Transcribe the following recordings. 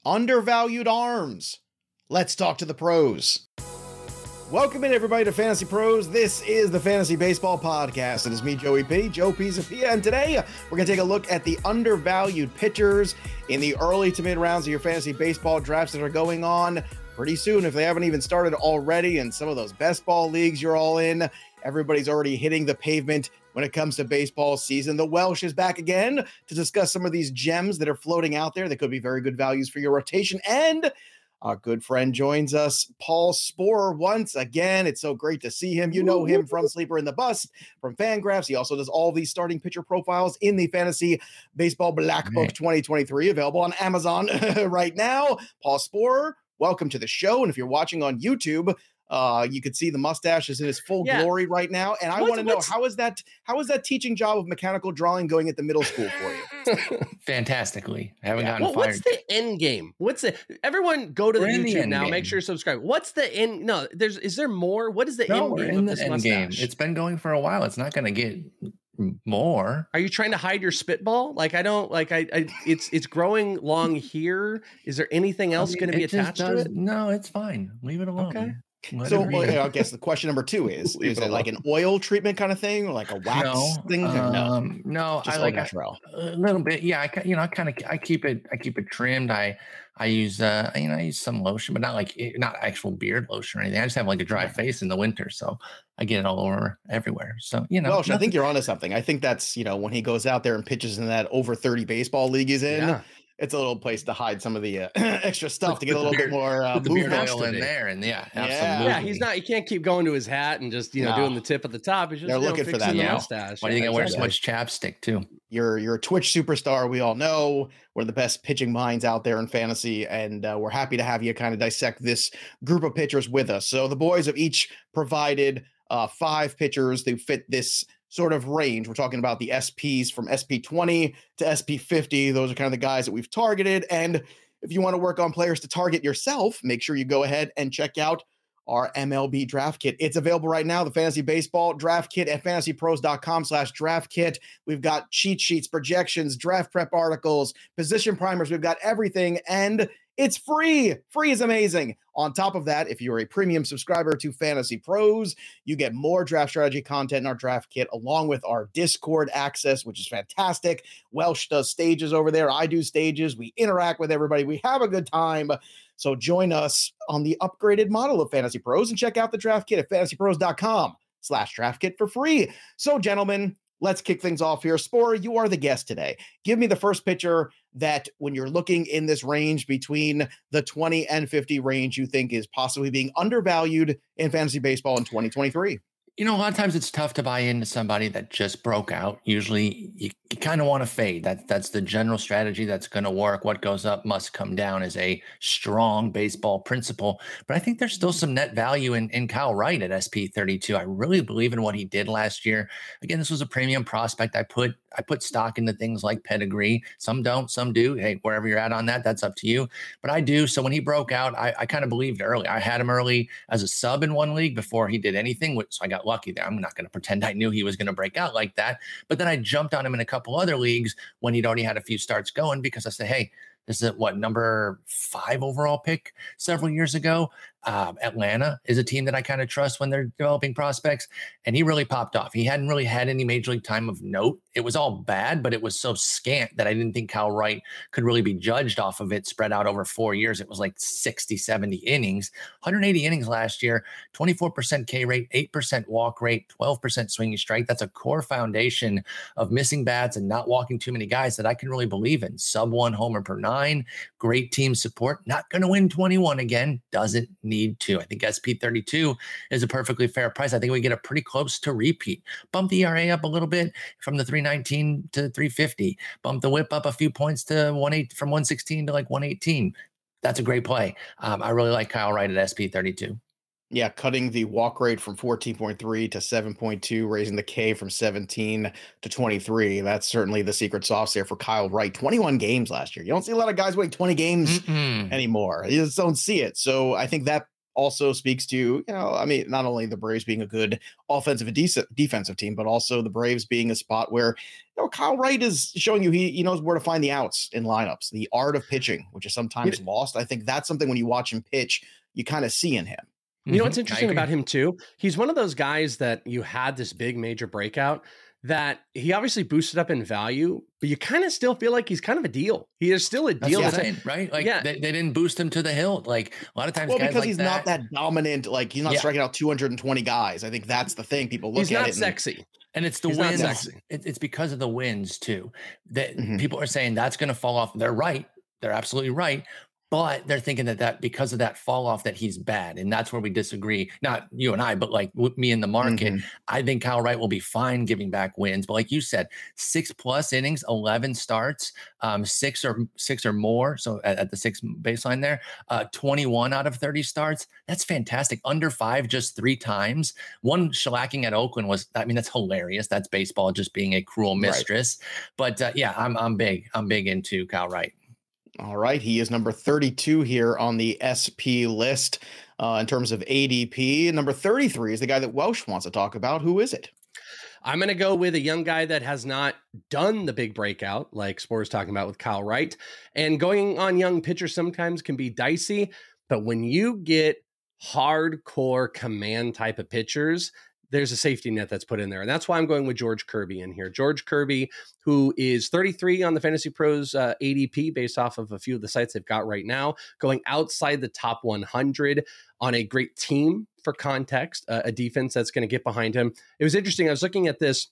undervalued arms. Let's talk to the pros. Welcome in, everybody, to Fantasy Pros. This is the Fantasy Baseball Podcast. It is me, Joey P, Joe Pisapia, and today we're going to take a look at the undervalued pitchers in the early to mid rounds of your fantasy baseball drafts that are going on pretty soon, if they haven't even started already. And some of those best ball leagues you're all in, everybody's already hitting the pavement when it comes to baseball season. The Welsh is back again to discuss some of these gems that are floating out there that could be very good values for your rotation. And our good friend joins us, Paul Sporer, once again. It's so great to see him. You know him from Sleeper in the Bust, from Fangraphs. He also does all these starting pitcher profiles in the Fantasy Baseball Black Book 2023, available on Amazon right now. Paul Sporer, welcome to the show. And if you're watching on YouTube, you could see the mustache is in its full glory right now. And I want to know, how is that teaching job of mechanical drawing going at the middle school for you? Fantastically. I haven't gotten fired. What's the end game? Everyone go to the YouTube now. Make sure you subscribe. What's the end? No, is there more? What is the end game of this mustache? It's been going for a while. It's not going to get more. Are you trying to hide your spitball? It's growing long here. Is there anything else going to be attached to it? No, it's fine. Leave it alone. Okay. So I guess the question number 2 is it like an oil treatment kind of thing, or like a wax thing? No, just I like a little bit. Yeah, I keep it trimmed. I use I use some lotion, but not actual beard lotion or anything. I just have like a dry face in the winter, so I get it all over everywhere. So Welsh, I think you're onto something. I think that's when he goes out there and pitches in that over 30 baseball league he's in. Yeah. It's a little place to hide some of the extra stuff to get a little bit more movement oil in there, and he can't keep going to his hat and just doing the tip at the top. He's just they're looking for that mustache. Why do you think I wear so much chapstick too? You're a Twitch superstar. We all know one of the best pitching minds out there in fantasy, and we're happy to have you kind of dissect this group of pitchers with us. So the boys have each provided 5 pitchers who fit this sort of range. We're talking about the SPs from SP 20 to SP 50. Those are kind of the guys that we've targeted. And if you want to work on players to target yourself, make sure you go ahead and check out our MLB draft kit. It's available right now, the Fantasy Baseball draft kit at fantasypros.com/draft kit. We've got cheat sheets, projections, draft prep articles, position primers. We've got everything, and it's free. Free is amazing. On top of that, if you're a premium subscriber to Fantasy Pros, you get more draft strategy content in our draft kit, along with our Discord access, which is fantastic. Welsh does stages over there. I do stages. We interact with everybody. We have a good time. So join us on the upgraded model of Fantasy Pros and check out the draft kit at fantasypros.com/draft kit for free. So, gentlemen, let's kick things off here. Sporer, you are the guest today. Give me the first pitcher that, when you're looking in this range between the 20 and 50 range, you think is possibly being undervalued in fantasy baseball in 2023. A lot of times it's tough to buy into somebody that just broke out. Usually you kind of want to fade. That's the general strategy that's going to work. What goes up must come down is a strong baseball principle. But I think there's still some net value in Kyle Wright at SP 32. I really believe in what he did last year. Again, this was a premium prospect. I put stock into things like pedigree. Some don't, some do. Hey, wherever you're at on that, that's up to you. But I do. So when he broke out, I kind of believed early. I had him early as a sub in one league before he did anything. So I got lucky there. I'm not going to pretend I knew he was going to break out like that. But then I jumped on him in a couple other leagues when he'd already had a few starts going, because I said, hey, this is number 5 overall pick several years ago. Atlanta is a team that I kind of trust when they're developing prospects, and he really popped off. He hadn't really had any major league time of note. It was all bad, but it was so scant that I didn't think Kyle Wright could really be judged off of it spread out over 4 years. It was like 60, 70 innings, 180 innings last year, 24% K rate, 8% walk rate, 12% swinging strike. That's a core foundation of missing bats and not walking too many guys that I can really believe in. Sub 1 homer per 9, great team support. Not going to win 21 again. Doesn't need to. I think SP 32 is a perfectly fair price. I think we get a pretty close to repeat. Bump the ERA up a little bit from the 319 to 350. Bump the whip up a few points to 1.8 from 116 to like 118. That's a great play. I really like Kyle Wright at SP 32. Yeah, cutting the walk rate from 14.3 to 7.2, raising the K from 17 to 23. That's certainly the secret sauce there for Kyle Wright. 21 games last year. You don't see a lot of guys winning 20 games anymore. You just don't see it. So I think that also speaks to, I mean, not only the Braves being a good offensive and defensive team, but also the Braves being a spot where, Kyle Wright is showing you he knows where to find the outs in lineups, the art of pitching, which is sometimes lost. I think that's something when you watch him pitch, you kind of see in him. You know what's interesting about him too? He's one of those guys that you had this big major breakout that he obviously boosted up in value, but you kind of still feel like he's kind of a deal. He is still a deal, right? Like they didn't boost him to the hilt. Like a lot of times, guys because like he's not that dominant. Like he's not striking out 220 guys. I think that's the thing. People look at it. He's not sexy. And it's the wins. It's because of the wins too. That people are saying that's going to fall off. They're right. They're absolutely right. But they're thinking that because of that fall off that he's bad. And that's where we disagree. Not you and I, but like with me in the market. I think Kyle Wright will be fine giving back wins. But like you said, 6+ innings, 11 starts, six or more. So at the 6 baseline there, 21 out of 30 starts. That's fantastic. Under 5 just 3 times. One shellacking at Oakland that's hilarious. That's baseball just being a cruel mistress. Right. But I'm big into Kyle Wright. All right. He is number 32 here on the SP list in terms of ADP. Number 33 is the guy that Welsh wants to talk about. Who is it? I'm going to go with a young guy that has not done the big breakout like Spore's talking about with Kyle Wright. And going on young pitchers sometimes can be dicey. But when you get hardcore command type of pitchers, there's a safety net that's put in there. And that's why I'm going with George Kirby in here. George Kirby, who is 33 on the Fantasy Pros ADP based off of a few of the sites they've got right now, going outside the top 100 on a great team for context, a defense that's going to get behind him. It was interesting. I was looking at this.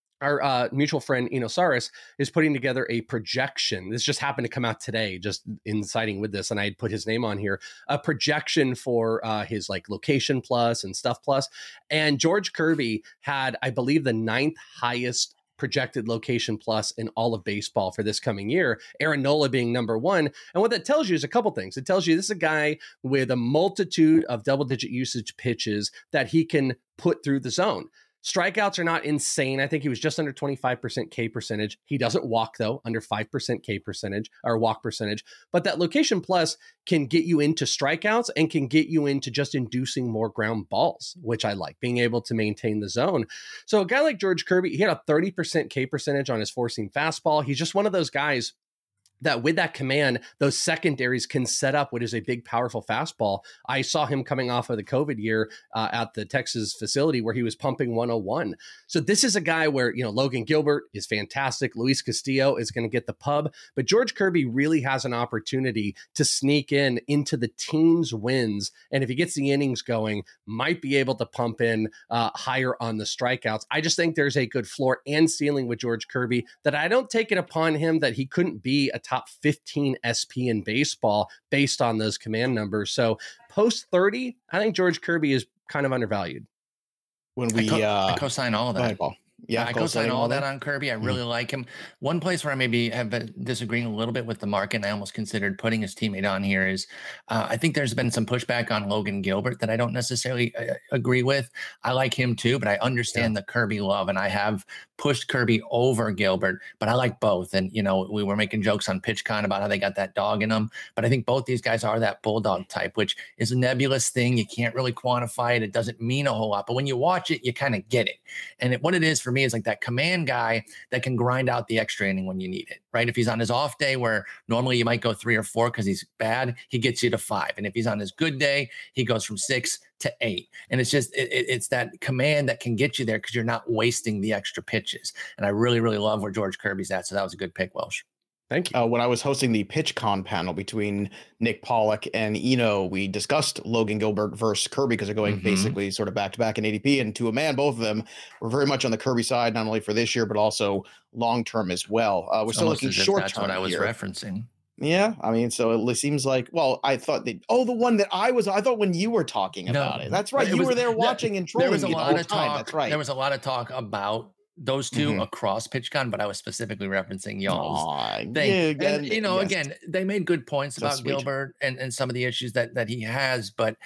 Our mutual friend Enosaurus is putting together a projection. This just happened to come out today, just inciting with this, and I had put his name on here. A projection for his like location plus and stuff plus. And George Kirby had, I believe, the 9th highest projected location plus in all of baseball for this coming year. Aaron Nola being number 1. And what that tells you is a couple things. It tells you this is a guy with a multitude of double-digit usage pitches that he can put through the zone. Strikeouts are not insane. I think he was just under 25% K percentage. He doesn't walk, though, under 5% K percentage or walk percentage. But that location plus can get you into strikeouts and can get you into just inducing more ground balls, which I like, being able to maintain the zone. So a guy like George Kirby, he had a 30% K percentage on his four-seam fastball. He's just one of those guys that with that command, those secondaries can set up what is a big, powerful fastball. I saw him coming off of the COVID year at the Texas facility where he was pumping 101. So this is a guy where, Logan Gilbert is fantastic. Luis Castillo is going to get the pub, but George Kirby really has an opportunity to sneak into the team's wins. And if he gets the innings going, might be able to pump in higher on the strikeouts. I just think there's a good floor and ceiling with George Kirby that I don't take it upon him that he couldn't be a top 15 SP in baseball based on those command numbers. So post 30, I think George Kirby is kind of undervalued. When we I co-sign all of that. Yeah, I co-sign all that on Kirby. I really like him. One place where I maybe have been disagreeing a little bit with the market, and I almost considered putting his teammate on here, is I think there's been some pushback on Logan Gilbert that I don't necessarily agree with. I like him too, but I understand the Kirby love, and I have pushed Kirby over Gilbert, but I like both. And, we were making jokes on PitchCon about how they got that dog in them, but I think both these guys are that bulldog type, which is a nebulous thing. You can't really quantify it. It doesn't mean a whole lot, but when you watch it, you kind of get it. And what it is for me is like that command guy that can grind out the extra inning when you need it, right? If he's on his off day where normally you might go 3 or 4 because he's bad, he gets you to 5. And if he's on his good day, he goes from 6 to 8. And it's just, it's that command that can get you there because you're not wasting the extra pitches. And I really, really love where George Kirby's at. So that was a good pick, Welsh. Thank you. When I was hosting the PitchCon panel between Nick Pollock and Eno, we discussed Logan Gilbert versus Kirby because they're going basically sort of back to back in ADP, and to a man, both of them were very much on the Kirby side, not only for this year but also long term as well. We're still looking short term. That's what I was referencing. Yeah, I mean, so it seems like, I thought the one that I thought when you were talking about it. That's right. You were there watching and trolling. There was a lot of talk. That's right. There was a lot of talk about those two across PitchCon, but I was specifically referencing y'all's thing. And again, they made good points about Gilbert and some of the issues that he has, but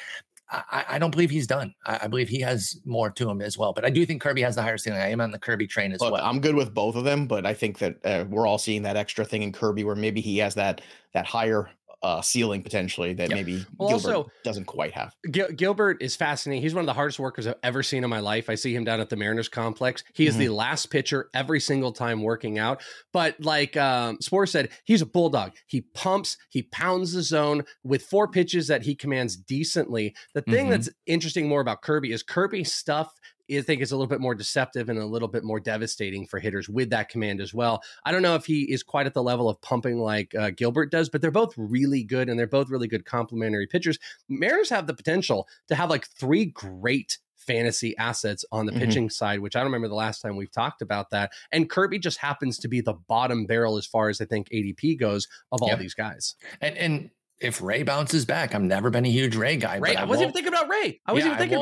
I don't believe he's done. I believe he has more to him as well. But I do think Kirby has the higher ceiling. I am on the Kirby train as well. I'm good with both of them, but I think that we're all seeing that extra thing in Kirby where maybe he has that higher ceiling potentially that maybe Well, Gilbert also, doesn't quite have. Gilbert is fascinating. He's one of the hardest workers I've ever seen in my life. I see him down at the Mariners complex. He is the last pitcher every single time working out. But like Spore said, he's a bulldog. He pumps, he pounds the zone with 4 pitches that he commands decently. The thing that's interesting more about Kirby is Kirby's stuff I think is a little bit more deceptive and a little bit more devastating for hitters with that command as well. I don't know if he is quite at the level of pumping like Gilbert does, but they're both really good, and they're both really good complementary pitchers. Mariners have the potential to have like 3 great fantasy assets on the pitching side, which I don't remember the last time we've talked about that. And Kirby just happens to be the bottom barrel as far as I think ADP goes of all these guys. And if Ray bounces back, I've never been a huge Ray guy. Ray, I wasn't even thinking about Ray. I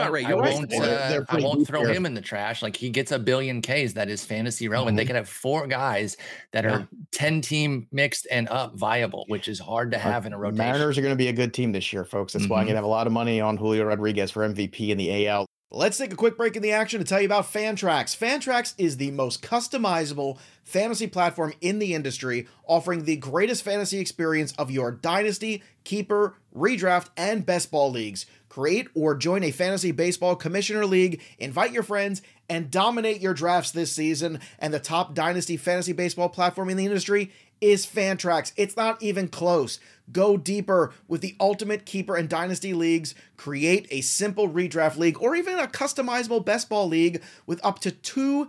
won't throw him in the trash. Like, he gets a billion Ks that is fantasy relevant. They can have 4 guys that are 10-team mixed and up viable, which is hard to have in a rotation. Mariners are going to be a good team this year, folks. That's why I'm going to have a lot of money on Julio Rodriguez for MVP in the AL. Let's take a quick break in the action to tell you about Fantrax. Fantrax is the most customizable fantasy platform in the industry, offering the greatest fantasy experience of your dynasty, keeper, redraft, and best ball leagues. Create or join a fantasy baseball commissioner league, invite your friends, and dominate your drafts this season. And the top dynasty fantasy baseball platform in the industry is Fantrax. It's not even close. Go deeper with the ultimate keeper and dynasty leagues. Create a simple redraft league or even a customizable best ball league with up to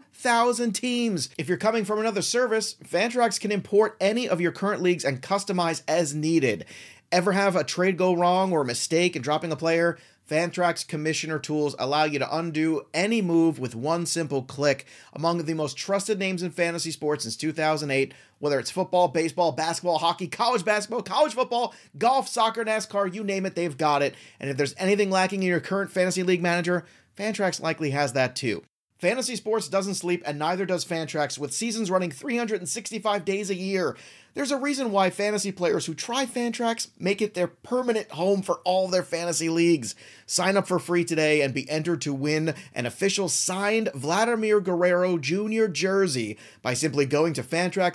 2,000 teams. If you're coming from another service, Fantrax can import any of your current leagues and customize as needed. Ever have a trade go wrong or a mistake in dropping a player? Fantrax commissioner tools allow you to undo any move with one simple click. Among the most trusted names in fantasy sports since 2008, whether it's football, baseball, basketball, hockey, college basketball, college football, golf, soccer, NASCAR, you name it, they've got it. And if there's anything lacking in your current fantasy league manager, Fantrax likely has that too. Fantasy sports doesn't sleep, and neither does Fantrax, with seasons running 365 days a year. There's a reason why fantasy players who try Fantrax make it their permanent home for all their fantasy leagues. Sign up for free today and be entered to win an official signed Vladimir Guerrero Jr. jersey by simply going to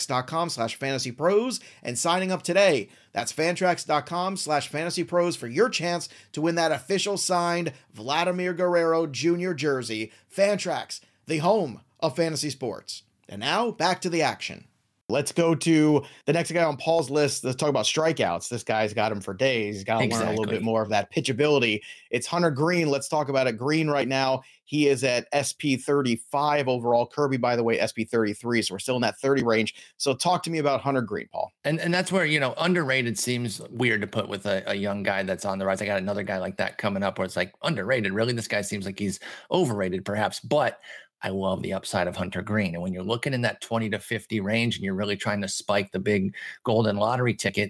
fantrax.com/fantasypros and signing up today. That's fantrax.com/fantasypros for your chance to win that official signed Vladimir Guerrero Jr. jersey. Fantrax, the home of fantasy sports. And now, back to the action. Let's go to the next guy on Paul's list. Let's talk about strikeouts. This guy's got him for days. He's got to learn a little bit more of that pitchability. It's Hunter Greene. Let's talk about it. Greene right now, he is at SP 35 overall. Kirby, by the way, SP 33. So we're still in that 30 range. So talk to me about Hunter Greene, Paul. And that's where, underrated seems weird to put with a young guy that's on the rise. I got another guy like that coming up where it's like, underrated. Really, this guy seems like he's overrated perhaps, but I love the upside of Hunter Greene. And when you're looking in that 20 to 50 range and you're really trying to spike the big golden lottery ticket,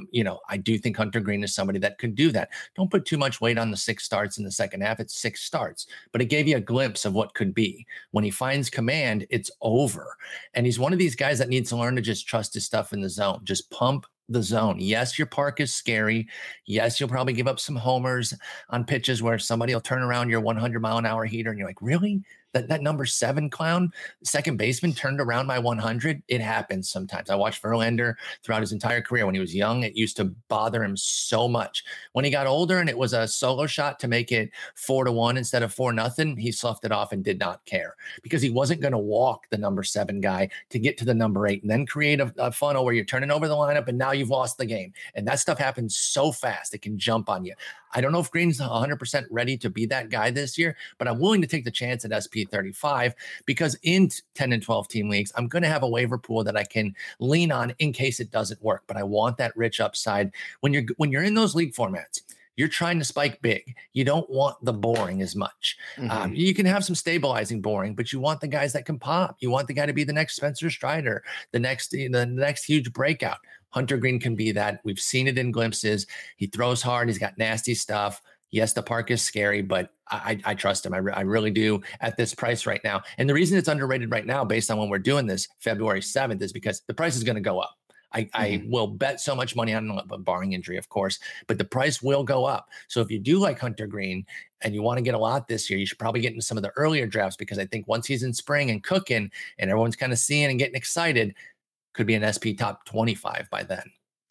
I do think Hunter Greene is somebody that could do that. Don't put too much weight on the 6 starts in the second half. It's 6 starts, but it gave you a glimpse of what could be. When he finds command, it's over. And he's one of these guys that needs to learn to just trust his stuff in the zone. Just pump the zone. Yes, your park is scary. Yes, you'll probably give up some homers on pitches where somebody will turn around your 100-mile-an-hour heater and you're like, really? That number 7 clown, second baseman, turned around my 100. It happens sometimes. I watched Verlander throughout his entire career. When he was young, it used to bother him so much. When he got older and it was a solo shot to make it 4-1 instead of 4-0, he sloughed it off and did not care because he wasn't going to walk the number 7 guy to get to the number 8 and then create a funnel where you're turning over the lineup and now you've lost the game. And that stuff happens so fast. It can jump on you. I don't know if Green's 100% ready to be that guy this year, but I'm willing to take the chance at SP 35 because in 10 and 12 team leagues, I'm going to have a waiver pool that I can lean on in case it doesn't work. But I want that rich upside. When you're in those league formats, you're trying to spike big. You don't want the boring as much. You can have some stabilizing boring, but you want the guys that can pop. You want the guy to be the next Spencer Strider, the next huge breakout. Hunter Greene can be that. We've seen it in glimpses. He throws hard. He's got nasty stuff. Yes, the park is scary, but I trust him. I really do at this price right now. And the reason it's underrated right now, based on when we're doing this February 7th, is because the price is going to go up. I will bet so much money on it, barring injury, of course, but the price will go up. So if you do like Hunter Greene and you want to get a lot this year, you should probably get into some of the earlier drafts because I think once he's in spring and cooking and everyone's kind of seeing and getting excited, could be an SP top 25 by then.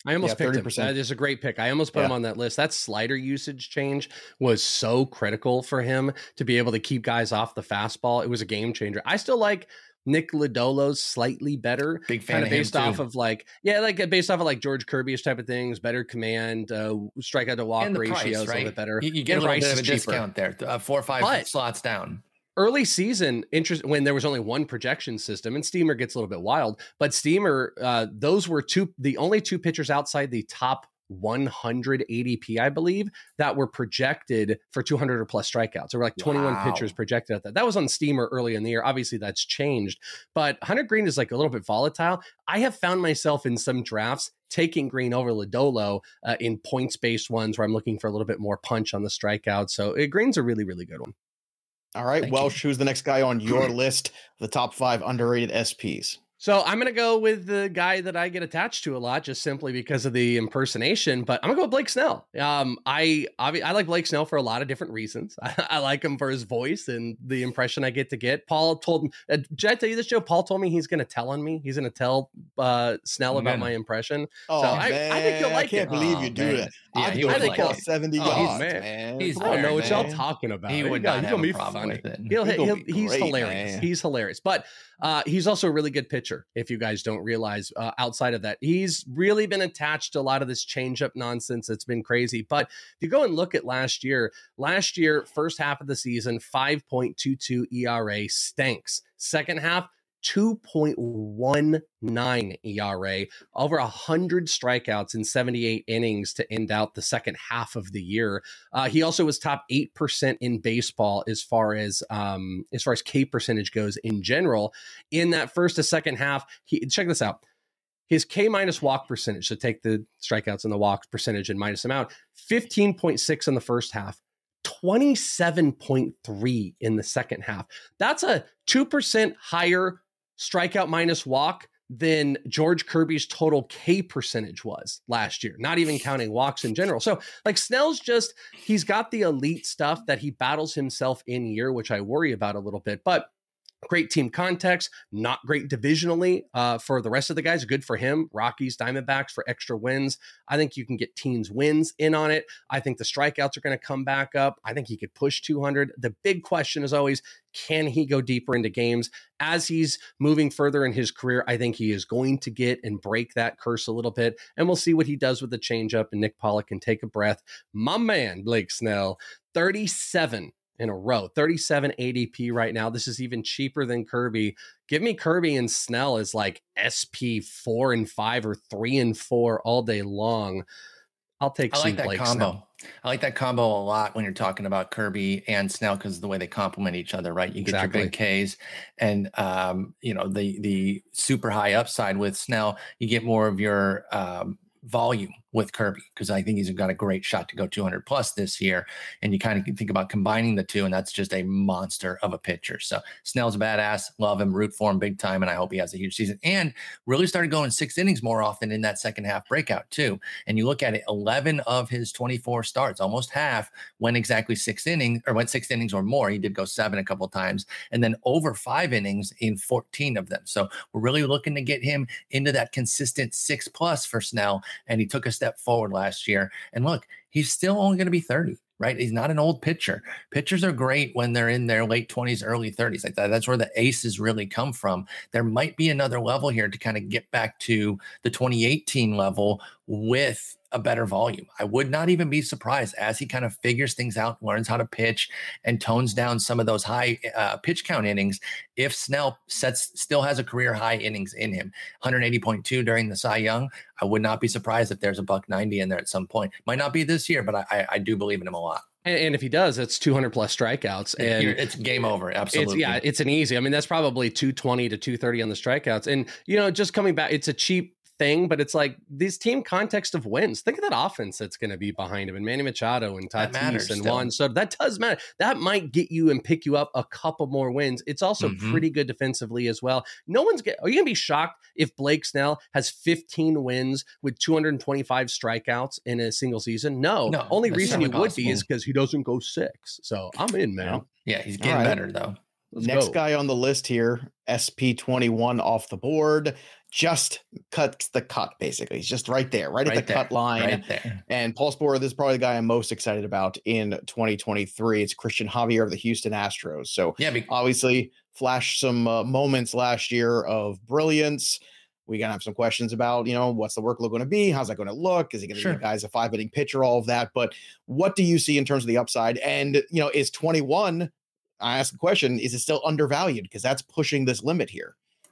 I almost picked 30%. him. That is a great pick. I almost put him on that list. That slider usage change was so critical for him to be able to keep guys off the fastball. It was a game changer. I still like Nick Lodolo's slightly better. Big fan kind of based him off too. of based off of like George Kirby's type of things, better command, strikeout to walk ratio is a little bit better. You get a little bit of a discount there, 4 or 5 slots down. Early season interest when there was only one projection system, and Steamer gets a little bit wild, but Steamer, those were the only two pitchers outside the top 100 ADP, I believe, that were projected for 200 or plus strikeouts. There were like 21 pitchers projected at that. That was on Steamer early in the year. Obviously, that's changed, but Hunter Green is like a little bit volatile. I have found myself in some drafts taking Green over Lodolo in points-based ones where I'm looking for a little bit more punch on the strikeout. So Green's a really, really good one. All right, Thank Welsh, who's the next guy on your list? The top 5 underrated SPs. So I'm going to go with the guy that I get attached to a lot, just simply because of the impersonation, but I'm going to go with Blake Snell. I like Blake Snell for a lot of different reasons. I like him for his voice and the impression I get to get. Paul told me, did I tell you this, Joe? Paul told me he's going to tell on me. He's going to tell Snell about my impression. Oh, so man, I think you'll like I can't believe you do it. Yeah, he would like 70 yards, man. He's I don't know what y'all talking about. He would not have a problem with it. He's great, hilarious. Man. He's hilarious. But he's also a really good pitcher, if you guys don't realize. Outside of that, he's really been attached to a lot of this changeup nonsense that's been crazy. But if you go and look at last year, first half of the season, 5.22 ERA, stinks. Second half, 2.19 ERA, over 100 strikeouts in 78 innings to end out the second half of the year. He also was top 8% in baseball as far as K percentage goes in general. In that first to second half, check this out. His K minus walk percentage, so take the strikeouts and the walk percentage and minus them out, 15.6 in the first half, 27.3 in the second half. That's a 2% higher strikeout minus walk than George Kirby's total K percentage was last year, not even counting walks in general. So like Snell's he's got the elite stuff that he battles himself in year, which I worry about a little bit, but great team context, not great divisionally for the rest of the guys. Good for him. Rockies, Diamondbacks for extra wins. I think you can get teams wins in on it. I think the strikeouts are going to come back up. I think he could push 200. The big question is always, can he go deeper into games? As he's moving further in his career, I think he is going to get and break that curse a little bit. And we'll see what he does with the changeup. And Nick Pollock can take a breath. My man, Blake Snell, 37 in a row, 37 ADP right now. This is even cheaper than Kirby. Give me Kirby and Snell as like SP 4 and 5 or 3 and 4 all day long. I'll take I like that Blake combo. Snell. I like that combo a lot when you're talking about Kirby and Snell because of the way they complement each other, right? You get your big Ks and the super high upside with Snell. You get more of your volume with Kirby because I think he's got a great shot to go 200 plus this year. And you kind of think about combining the two, and that's just a monster of a pitcher. So Snell's a badass. Love him, root for him big time, and I hope he has a huge season. And really started going 6 innings more often in that second half breakout too. And you look at it, 11 of his 24 starts, almost half, went exactly 6 innings or more. He did go 7 a couple of times, and then over 5 innings in 14 of them. So we're really looking to get him into that consistent 6+ for Snell. And he took a step forward last year. And look, he's still only going to be 30, right? He's not an old pitcher. Pitchers are great when they're in their late 20s, early 30s. Like that. That's where the aces really come from. There might be another level here to kind of get back to the 2018 level with a better volume. I would not even be surprised as he kind of figures things out, learns how to pitch and tones down some of those high pitch count innings. If Snell still has a career high innings in him, 180.2 during the Cy Young, I would not be surprised if there's a $190 in there at some point. Might not be this year, but I do believe in him a lot. And if he does, it's 200 plus strikeouts, and it's game over. Absolutely. It's an easy. I mean, that's probably 220 to 230 on the strikeouts. And, just coming back, it's a cheap thing, but it's like this team context of wins. Think of that offense that's going to be behind him, and Manny Machado and Tatis and Juan. So that does matter. That might get you and pick you up a couple more wins. It's also pretty good defensively as well. Are you going to be shocked if Blake Snell has 15 wins with 225 strikeouts in a single season? No. Only reason you would be is because he doesn't go 6. So I'm in, man. Yeah, he's getting better though. Next guy on the list here, SP21 off the board, just cuts the cut, basically. He's just right there, right at the cut line. Right there. And Paul Sporer, this is probably the guy I'm most excited about in 2023. It's Christian Javier of the Houston Astros. So obviously flashed some moments last year of brilliance. We're going to have some questions about, what's the workload going to be? How's that going to look? Is he going to be a guy's a 5-inning pitcher? All of that. But what do you see in terms of the upside? And, is 21, I ask the question, is it still undervalued? Because that's pushing this limit here.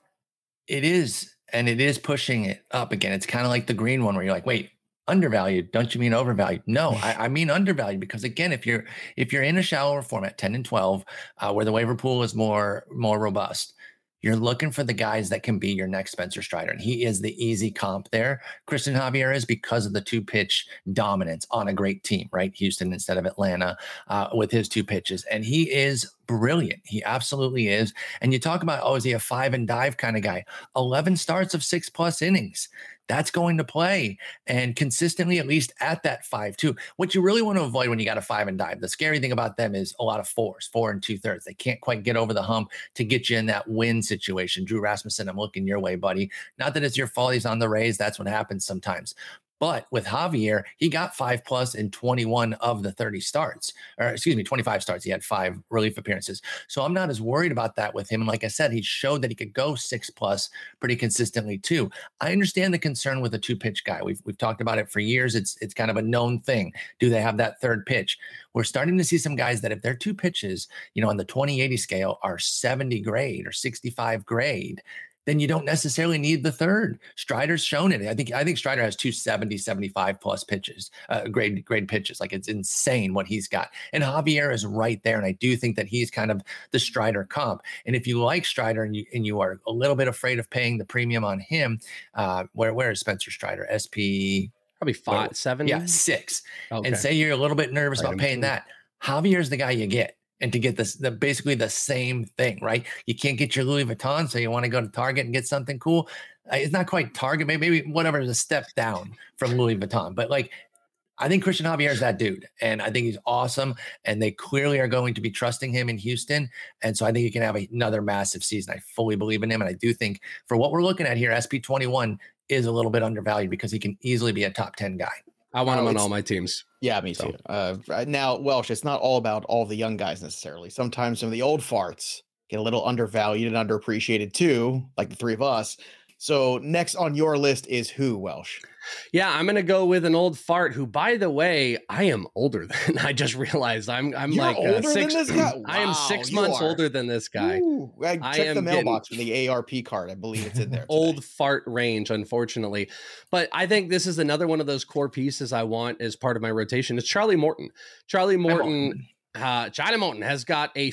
It is. And it is pushing it up again. It's kind of like the green one where you're like, wait, undervalued. Don't you mean overvalued? No, I mean undervalued, because again, if you're in a shallower format, 10 and 12, where the waiver pool is more robust, you're looking for the guys that can be your next Spencer Strider. And he is the easy comp there. Christian Javier is, because of the 2-pitch dominance on a great team, right? Houston instead of Atlanta, with his 2 pitches. And he is brilliant. He absolutely is. And you talk about, is he a 5 and dive kind of guy? 11 starts of 6+ innings. That's going to play, and consistently, at least at that 5-2. What you really want to avoid when you got a 5 and dive, the scary thing about them is a lot of 4s, 4 2/3. They can't quite get over the hump to get you in that win situation. Drew Rasmussen, I'm looking your way, buddy. Not that it's your fault he's on the Rays. That's what happens sometimes. But with Javier, he got 5+ in 21 of the 30 starts, or 25 starts. He had 5 relief appearances. So I'm not as worried about that with him. And like I said, he showed that he could go 6+ pretty consistently too. I understand the concern with a 2-pitch guy. We've talked about it for years. It's kind of a known thing. Do they have that third pitch? We're starting to see some guys that if their 2 pitches, on the 20/80 scale are 70 grade or 65 grade, then you don't necessarily need the third. Strider's shown it. I think Strider has 270, 75+ pitches, grade pitches. Like, it's insane what he's got. And Javier is right there. And I do think that he's kind of the Strider comp. And if you like Strider and you are a little bit afraid of paying the premium on him, where is Spencer Strider? SP probably 5, 7. Yeah, 6. Okay. And say you're a little bit nervous about paying that. Javier's the guy you get. And to get basically the same thing, right? You can't get your Louis Vuitton, so you want to go to Target and get something cool. It's not quite Target, maybe whatever is a step down from Louis Vuitton. But I think Christian Javier is that dude, and I think he's awesome. And they clearly are going to be trusting him in Houston, and so I think he can have another massive season. I fully believe in him, and I do think for what we're looking at here, SP21 is a little bit undervalued because he can easily be a top 10 guy. I want him on all my teams. Yeah, me too. Now, Welsh, it's not all about all the young guys necessarily. Sometimes some of the old farts get a little undervalued and underappreciated too, like the 3 of us. So next on your list is who, Welsh? Yeah, I'm going to go with an old fart who, by the way, I am older than. I just realized I'm You're like older 6. Than this guy? Wow, I am 6 months older than this guy. Ooh, I checked the mailbox for the ARP card. I believe it's in there. Old fart range, unfortunately. But I think this is another one of those core pieces I want as part of my rotation. It's Charlie Morton. Charlie Morton has got a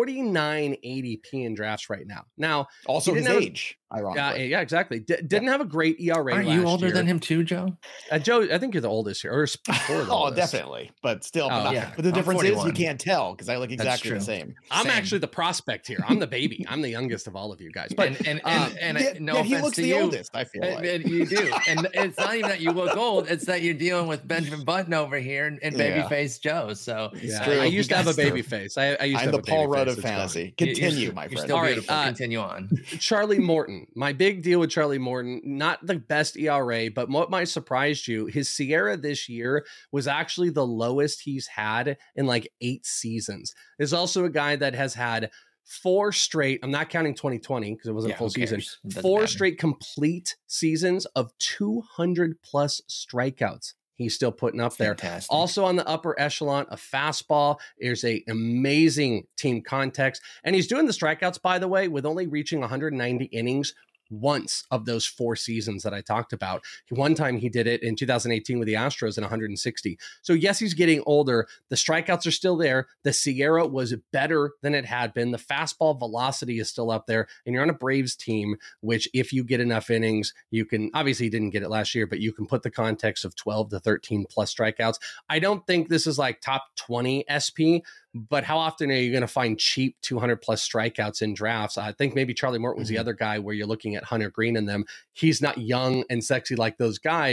49 ADP in drafts right now. Now, also his age, ironically. Yeah, exactly. Didn't have a great ERA. Aren't you older than him too, Joe? Joe, I think you're the oldest here, or before the oldest. Definitely, but still. But the difference is you can't tell because I look exactly the same. I'm actually the prospect here. I'm the baby. I'm the youngest of all of you guys. But no, he looks the oldest. I feel like you do, and it's not even that you look old; it's that you're dealing with Benjamin Button over here and babyface Joe. So I used to have a baby face. I'm the Paul Rudd of fantasy. Continue, my friend. You're still beautiful. Continue on. Charlie Morton. My big deal with Charlie Morton, not the best ERA, but what might surprise you, his SIERA this year was actually the lowest he's had in like 8 seasons. There's also a guy that has had 4 straight, I'm not counting 2020 because it wasn't a full season, 4 straight complete seasons of 200+ strikeouts. He's still putting up there. Fantastic. Also on the upper echelon, a fastball. There's an amazing team context. And he's doing the strikeouts, by the way, with only reaching 190 innings once of those 4 seasons that I talked about. One time he did it in 2018 with the Astros in 160. So yes, he's getting older. The strikeouts are still there. The SIERA was better than it had been. The fastball velocity is still up there. And you're on a Braves team, which if you get enough innings, you can, obviously he didn't get it last year, but you can put the context of 12 to 13 plus strikeouts. I don't think this is like top 20 SP, but how often are you going to find cheap 200+ strikeouts in drafts? I think maybe Charlie Morton was the other guy where you're looking at Hunter Green in them. He's not young and sexy like those guys,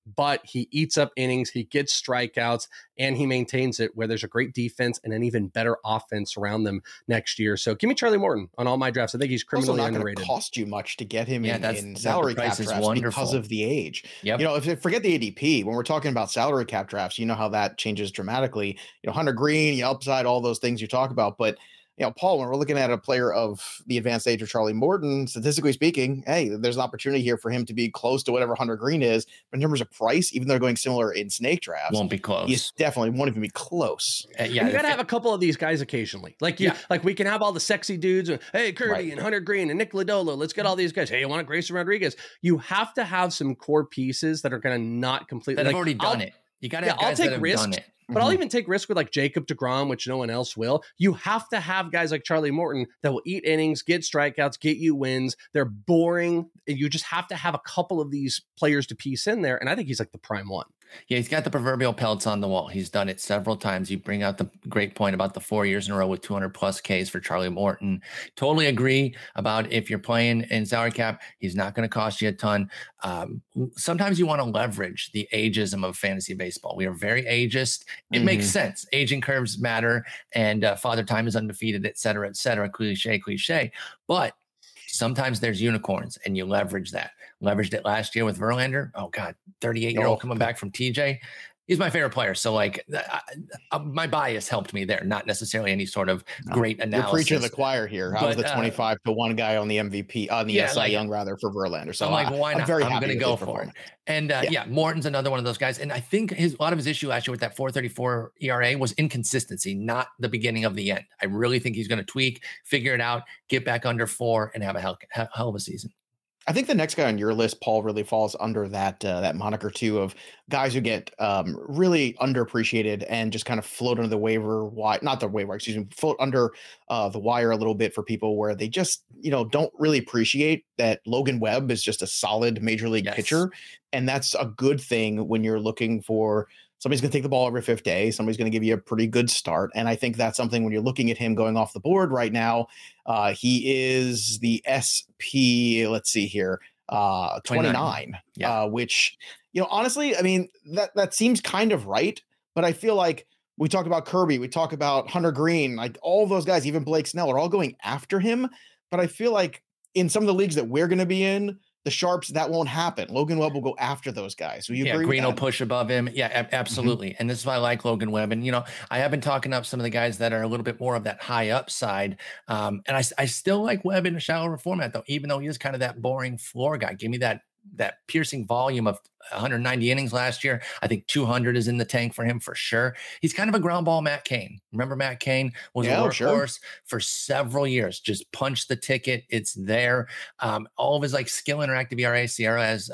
but he eats up innings, he gets strikeouts, and he maintains it where there's a great defense and an even better offense around them next year. So give me Charlie Morton on all my drafts. I think he's criminally also not underrated. Cost you much to get him in salary cap drafts because of the age. Yep. You know, if forget the ADP, when we're talking about salary cap drafts, you know how that changes dramatically. You know, Hunter Green, the upside, all those things you talk about, but you know, Paul, when we're looking at a player of the advanced age of Charlie Morton, statistically speaking, hey, there's an opportunity here for him to be close to whatever Hunter Green is. But in terms of price, even though they're going similar in snake drafts, won't be close. He's definitely won't even be close. Yeah, you got to have a couple of these guys occasionally. Like we can have all the sexy dudes. Hey, Kirby and Hunter Green and Nick Lodolo. Let's get all these guys. Hey, you want Grayson Rodriguez? You have to have some core pieces that are going to not completely. That have already done it. You got to have guys that have done it. But I'll even take risk with like Jacob deGrom, which no one else will. You have to have guys like Charlie Morton that will eat innings, get strikeouts, get you wins. They're boring. You just have to have a couple of these players to piece in there. And I think he's like the prime one. Yeah, he's got the proverbial pelts on the wall. He's done it several times. You bring out the great point about the 4 years in a row with 200 plus Ks for Charlie Morton. Totally agree about if you're playing in salary cap, he's not going to cost you a ton. Sometimes you want to leverage the ageism of fantasy baseball. We are very ageist. It makes sense. Aging curves matter, and father time is undefeated, et cetera, cliche. But sometimes there's unicorns, and you leverage that. Leveraged it last year with Verlander. Oh, God, 38-year-old coming back from TJ. He's my favorite player. So, like, my bias helped me there, not necessarily any sort of great analysis. You're preaching to the choir here. I was the 25-1 guy on the MVP, on the Cy Young, rather, for Verlander. So I'm like, why not? I'm very happy going to go for it. And Morton's another one of those guys. And I think a lot of his issue last year with that 4.34 ERA was inconsistency, not the beginning of the end. I really think he's going to tweak, figure it out, get back under 4, and have a hell of a season. I think the next guy on your list, Paul, really falls under that moniker too of guys who get really underappreciated and just kind of float under the float under the wire a little bit for people where they just, don't really appreciate that Logan Webb is just a solid major league pitcher. And that's a good thing when you're looking for somebody's going to take the ball every 5th day. Somebody's going to give you a pretty good start. And I think that's something when you're looking at him going off the board right now, he is the SP, let's see here, 29, which, honestly, I mean, that seems kind of right. But I feel like we talk about Kirby, we talk about Hunter Green, like all those guys, even Blake Snell are all going after him. But I feel like in some of the leagues that we're going to be in, the Sharps, that won't happen. Logan Webb will go after those guys. So you agree Green with will push above him. Yeah, absolutely. And this is why I like Logan Webb. And, I have been talking up some of the guys that are a little bit more of that high upside. And I still like Webb in a shallower format, though, even though he is kind of that boring floor guy. Give me that piercing volume of 190 innings last year. I think 200 is in the tank for him for sure. He's kind of a ground ball Matt Cain. Remember Matt Cain was a workhorse for several years. Just punch the ticket. It's there. All of his skill interactive ERA, Sierra, as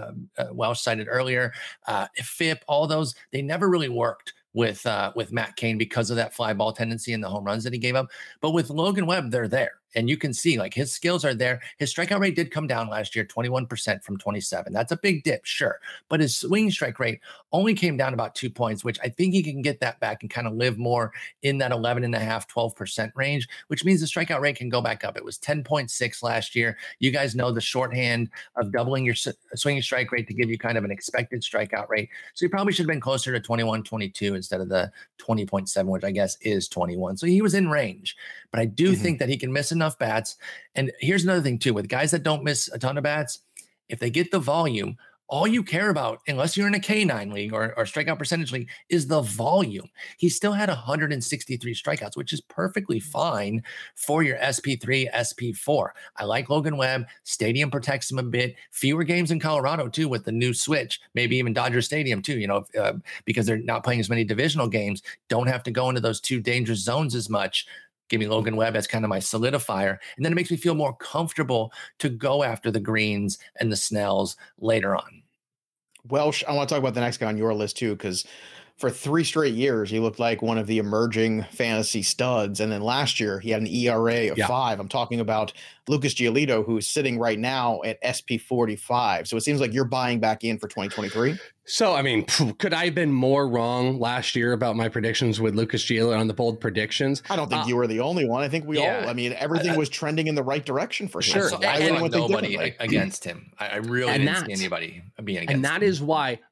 Welsh cited earlier, FIP, all those, they never really worked with Matt Cain because of that fly ball tendency and the home runs that he gave up. But with Logan Webb, they're there. And you can see his skills are there. His strikeout rate did come down last year, 21% from 27. That's a big dip, sure. But his swing strike rate only came down about 2 points, which I think he can get that back and kind of live more in that 11.5, 12% range, which means the strikeout rate can go back up. It was 10.6 last year. You guys know the shorthand of doubling your swinging strike rate to give you kind of an expected strikeout rate. So he probably should have been closer to 21, 22 instead of the 20.7, which I guess is 21. So he was in range. But I do think that he can miss enough bats. And here's another thing too, with guys that don't miss a ton of bats, if they get the volume, all you care about, unless you're in a K9 league or strikeout percentage league, is the volume. He still had 163 strikeouts, which is perfectly fine for your SP3, SP4. I like Logan Webb. Stadium protects him a bit. Fewer games in Colorado, too, with the new switch. Maybe even Dodger Stadium, too, because they're not playing as many divisional games. Don't have to go into those 2 dangerous zones as much. Give me Logan Webb as kind of my solidifier. And then it makes me feel more comfortable to go after the Greens and the Snells later on. Welsh, I want to talk about the next guy on your list too, because for 3 straight years, he looked like one of the emerging fantasy studs. And then last year, he had an ERA of 5. I'm talking about Lucas Giolito, who's sitting right now at SP 45. So it seems like you're buying back in for 2023. So, I mean, could I have been more wrong last year about my predictions with Lucas Giolito on the bold predictions? I don't think you were the only one. I think we all, I mean, everything was trending in the right direction for him. Sure. So I really nobody against him. I really didn't see anybody being against him. And that is why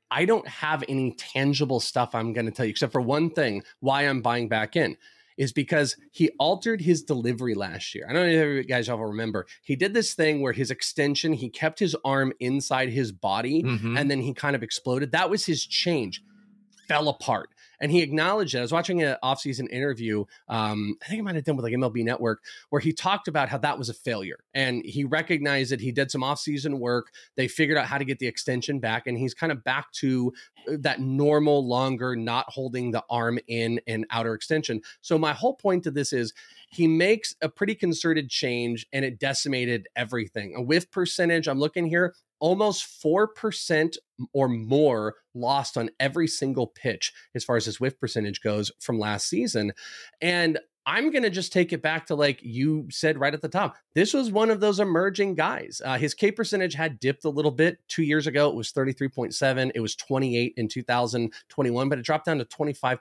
I don't have any tangible stuff I'm going to tell you, except for one thing, why I'm buying back in is because he altered his delivery last year. I don't know if you guys all remember. He did this thing where his extension, he kept his arm inside his body and then he kind of exploded. That was his change. Fell apart. And he acknowledged it. I was watching an offseason interview. I think it might have done with like MLB Network, where he talked about how that was a failure. And he recognized that he did some offseason work. They figured out how to get the extension back. And he's kind of back to that normal, longer, not holding the arm in and outer extension. So my whole point to this is he makes a pretty concerted change and it decimated everything. A whiff percentage, I'm looking here, almost 4% or more lost on every single pitch as far as his whiff percentage goes from last season. And I'm going to just take it back to, like you said right at the top, this was one of those emerging guys. His K percentage had dipped a little bit 2 years ago. It was 33.7. It was 28 in 2021, but it dropped down to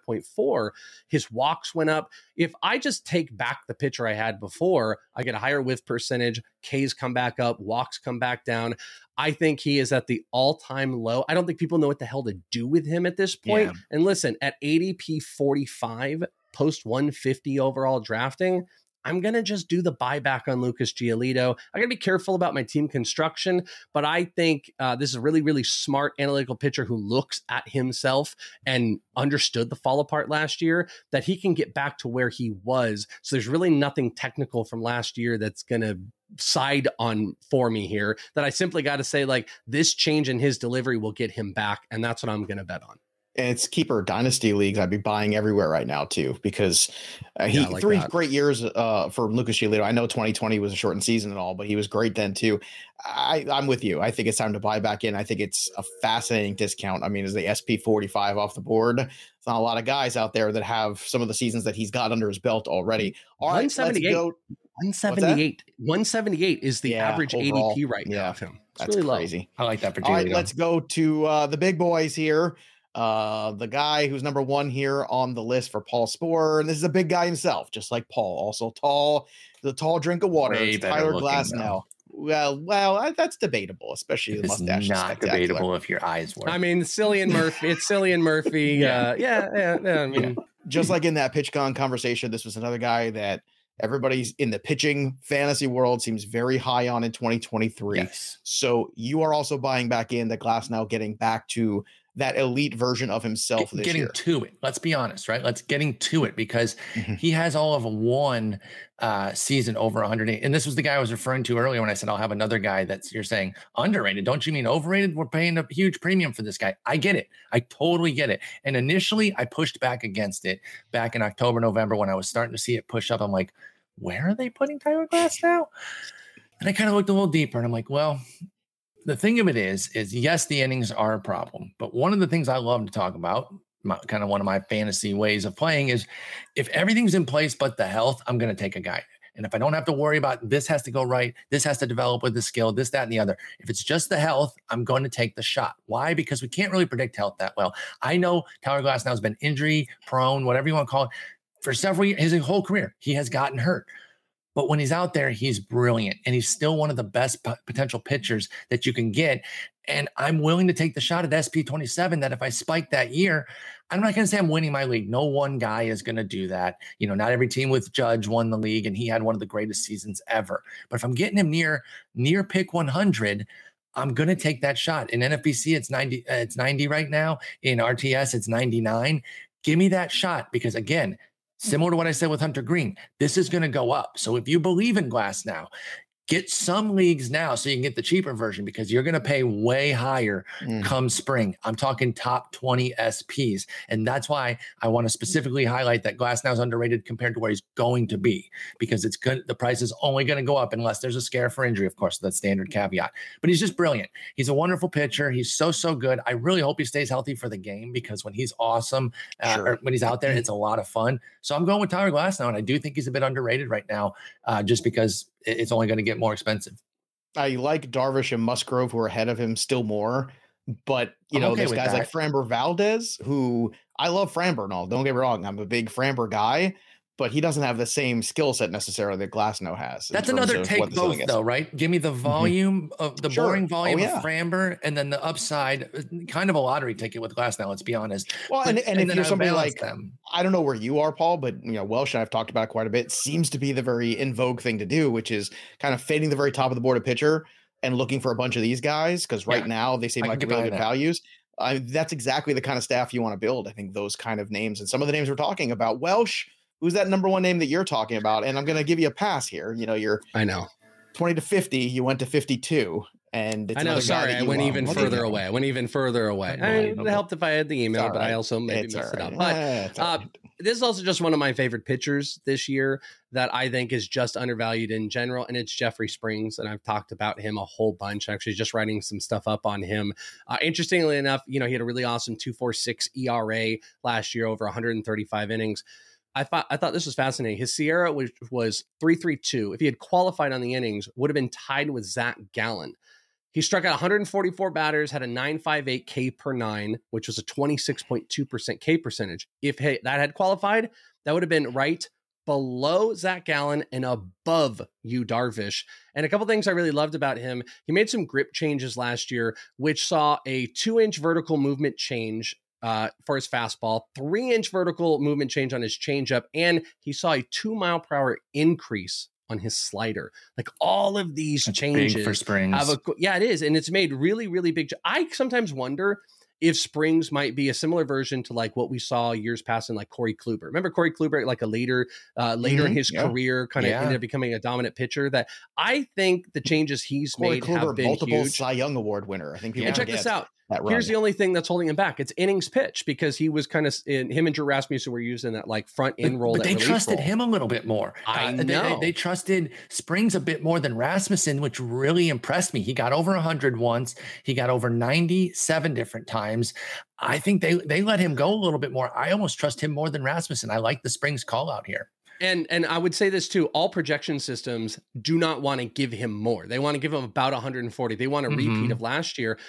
25.4. His walks went up. If I just take back the pitcher I had before, I get a higher whiff percentage, Ks come back up, walks come back down. I think he is at the all-time low. I don't think people know what the hell to do with him at this point. Yeah. And listen, at ADP 45, post 150 overall drafting, I'm going to just do the buyback on Lucas Giolito. I got to be careful about my team construction, but I think this is a really, really smart analytical pitcher who looks at himself and understood the fall apart last year, that he can get back to where he was. So there's really nothing technical from last year that's going to side on for me here, that I simply got to say, like, this change in his delivery will get him back. And that's what I'm going to bet on. And it's keeper dynasty leagues. I'd be buying everywhere right now too, because he like 3 great years for Lucas Giolito. I know 2020 was a shortened season and all, but he was great then too. I'm with you. I think it's time to buy back in. I think it's a fascinating discount. I mean, is the SP 45 off the board? It's not a lot of guys out there that have some of the seasons that he's got under his belt already. All right, let's go. 178. 178 is the average overall ADP right now of him. That's really crazy. Low. I like that for Giolito. All right, let's go to the big boys here. The guy who's number one here on the list for Paul Sporer, and this is a big guy himself, just like Paul, also tall, the tall drink of water. It's Tyler Glasnow. Well, that's debatable, especially the mustache. It's not debatable if your eyes were. I mean, Cillian Murphy. It's Cillian Murphy. Yeah. I mean, just like in that PitchCon conversation, this was another guy that everybody's in the pitching fantasy world seems very high on in 2023. Yes. So you are also buying back in that Glasnow getting back to that elite version of himself this year. Getting to it. Let's be honest, right? Let's getting to it, because he has all of one season over 108. And this was the guy I was referring to earlier when I said I'll have another guy that's, you're saying underrated. Don't you mean overrated? We're paying a huge premium for this guy. I get it. I totally get it. And initially I pushed back against it back in October, November, when I was starting to see it push up. I'm like, where are they putting Tyler Glasnow? And I kind of looked a little deeper and I'm like, well, the thing of it is yes, the innings are a problem, but one of the things I love to talk about, kind of one of my fantasy ways of playing, is if everything's in place but the health, I'm going to take a guy. And if I don't have to worry about this has to go right, this has to develop with the skill, this, that, and the other. If it's just the health, I'm going to take the shot. Why? Because we can't really predict health that well. I know Tyler Glasnow has been injury prone, whatever you want to call it, for several years, his whole career. He has gotten hurt. But when he's out there, he's brilliant. And he's still one of the best potential pitchers that you can get. And I'm willing to take the shot at SP27 that if I spike that year, I'm not going to say I'm winning my league. No one guy is going to do that. You know, not every team with Judge won the league, and he had one of the greatest seasons ever. But if I'm getting him near pick 100, I'm going to take that shot. In NFBC, it's 90 right now. In RTS, it's 99. Give me that shot, because again, similar to what I said with Hunter Green, this is going to go up. So if you believe in Glasnow, get some leagues now so you can get the cheaper version, because you're going to pay way higher come spring. I'm talking top 20 SPs. And that's why I want to specifically highlight that Glasnow is underrated compared to where he's going to be, because it's good. The price is only going to go up unless there's a scare for injury, of course, that standard caveat. But he's just brilliant. He's a wonderful pitcher. He's so good. I really hope he stays healthy for the game, because when he's awesome, or when he's out there, it's a lot of fun. So I'm going with Tyler Glasnow, and I do think he's a bit underrated right now, just because it's only going to get more expensive. I like Darvish and Musgrove, who are ahead of him still more. But, you know, there's guys like Framber Valdez, who I love Framber and all. Don't get me wrong. I'm a big Framber guy. but he doesn't have the same skill set necessarily that Glasnow has. That's another take both though, right? Give me the volume of the boring volume of Framber, and then the upside, kind of a lottery ticket with Glasnow, let's be honest. Well, and if you're somebody like them. I don't know where you are, Paul, but Welsh and I've talked about it quite a bit. Seems to be the very in vogue thing to do, which is kind of fading the very top of the board of pitcher and looking for a bunch of these guys, because right now they seem like really good values. That's exactly the kind of staff you want to build. I think those kind of names, and some of the names we're talking about. Welsh, who's that number one name that you're talking about? And I'm going to give you a pass here. You're 20 to 50. You went to 52. And I know, sorry, I went even further away. It helped if I had the email, but I also maybe messed it up. But this is also just one of my favorite pitchers this year that I think is just undervalued in general, and it's Jeffrey Springs. And I've talked about him a whole bunch, actually just writing some stuff up on him. Interestingly enough, he had a really awesome 2.46 ERA last year, over 135 innings. I thought this was fascinating. His Sierra was 3.32. If he had qualified on the innings, would have been tied with Zach Gallen. He struck out 144 batters, had a 9.58 K per 9, which was a 26.2% K percentage. If that had qualified, that would have been right below Zach Gallen and above Yu Darvish. And a couple things I really loved about him, he made some grip changes last year, which saw a 2-inch vertical movement change for his fastball, 3-inch vertical movement change on his changeup, and he saw a 2-mile-per-hour increase on his slider. Like all of these changes big for Springs. It is. And it's made really, really big. I sometimes wonder if Springs might be a similar version to like what we saw years past in like Corey Kluber. Remember Corey Kluber, like a later in his career, kind of ended up becoming a dominant pitcher. That I think the changes he's Corey made Kluber, have been multiple huge. Cy Young Award winner. I think people check this out. Here's the only thing that's holding him back. It's innings pitch, because he was kind of him and Drew Rasmussen were using that like front end roll. But they trusted him a little bit more. I know. They trusted Springs a bit more than Rasmussen, which really impressed me. He got over 100 once. He got over 97 different times. I think they let him go a little bit more. I almost trust him more than Rasmussen. I like the Springs call out here. And I would say this too, all projection systems do not want to give him more. They want to give him about 140. They want a repeat of last year.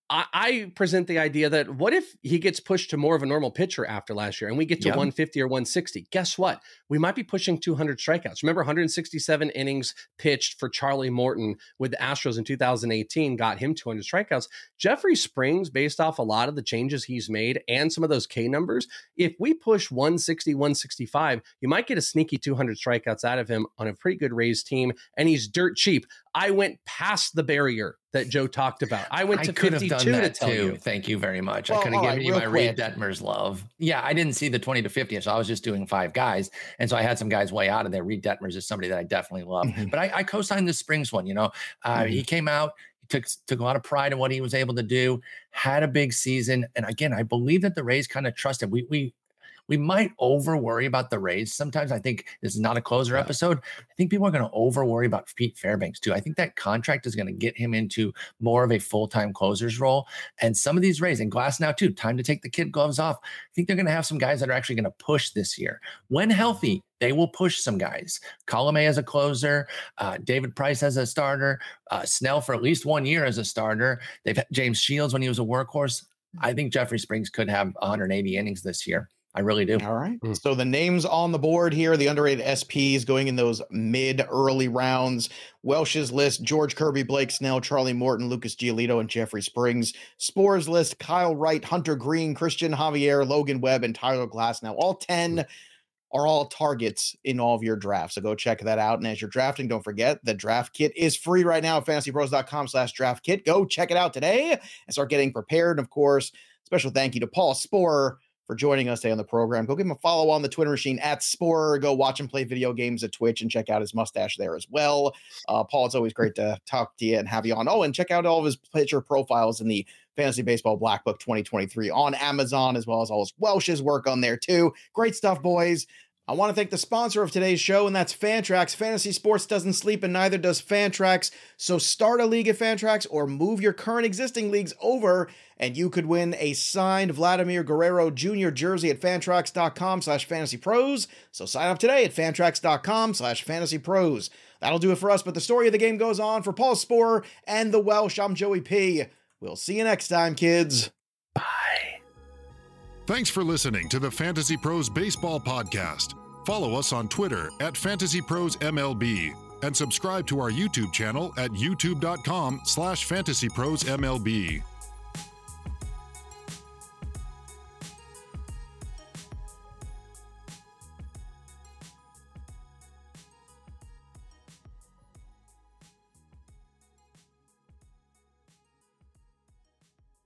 I present the idea that what if he gets pushed to more of a normal pitcher after last year and we get to 150 or 160? Guess what? We might be pushing 200 strikeouts. Remember 167 innings pitched for Charlie Morton with the Astros in 2018 got him 200 strikeouts. Jeffrey Springs, based off a lot of the changes he's made and some of those K numbers, if we push 160, 165, you might get a sneaky 200 strikeouts out of him on a pretty good Rays team, and he's dirt cheap. I went past the barrier that Joe talked about. I went to 52 to tell you. Thank you very much. I could have given you my Reed Detmers love. Yeah, I didn't see the 20 to 50, so I was just doing 5 guys. And so I had some guys way out of there. Reed Detmers is somebody that I definitely love. But I co-signed the Springs one. He came out, took a lot of pride in what he was able to do, had a big season. And again, I believe that the Rays kind of trusted. We might over worry about the Rays. Sometimes I think this is not a closer episode. I think people are going to over worry about Pete Fairbanks too. I think that contract is going to get him into more of a full-time closer's role. And some of these Rays, and Glasnow too, time to take the kid gloves off. I think they're going to have some guys that are actually going to push this year. When healthy, they will push some guys. Colomé as a closer, David Price as a starter, Snell for at least 1 year as a starter. They've had James Shields when he was a workhorse. I think Jeffrey Springs could have 180 innings this year. I really do. All right. So the names on the board here, the underrated SPs going in those mid-early rounds. Welsh's list, George Kirby, Blake Snell, Charlie Morton, Lucas Giolito, and Jeffrey Springs. Spore's list, Kyle Wright, Hunter Green, Christian Javier, Logan Webb, and Tyler Glasnow. All 10 are all targets in all of your drafts. So go check that out. And as you're drafting, don't forget the draft kit is free right now at fantasypros.com/draft kit. Go check it out today and start getting prepared. And of course, special thank you to Paul Sporer for joining us today on the program. Go give him a follow on the Twitter machine at Sporer. Go watch him play video games at Twitch and check out his mustache there as well. Paul, it's always great to talk to you and have you on. Oh, and check out all of his pitcher profiles in the Fantasy Baseball Black Book 2023 on Amazon, as well as all his Welsh's work on there too. Great stuff, boys. I want to thank the sponsor of today's show, and that's Fantrax. Fantasy sports doesn't sleep, and neither does Fantrax. So start a league at Fantrax or move your current existing leagues over, and you could win a signed Vladimir Guerrero Jr. jersey at fantrax.com/fantasypros. So sign up today at fantrax.com/fantasypros. That'll do it for us, but the story of the game goes on. For Paul Sporer and the Welsh, I'm Joey P. We'll see you next time, kids. Bye. Thanks for listening to the Fantasy Pros Baseball Podcast. Follow us on Twitter at FantasyProsMLB and subscribe to our YouTube channel at youtube.com/FantasyProsMLB.